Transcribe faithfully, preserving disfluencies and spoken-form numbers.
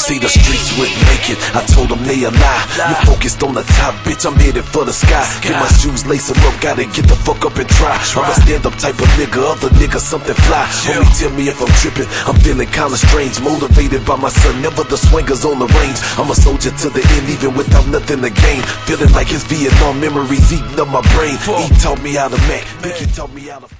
say the streets wouldn't make it, I told them they a lie. You're focused on the top, bitch, I'm headed for the sky. Get my shoes, lace them up, gotta get the fuck up and try. I'm a stand-up type of nigga, other niggas something fly. Only tell me if I'm tripping, I'm feeling kinda strange. Motivated by my son, never the swingers on the range. I'm a soldier to the end, even without nothing to gain. Feeling like his Vietnam memories eating up my brain. He taught me how to Mac, Biggie taught me how to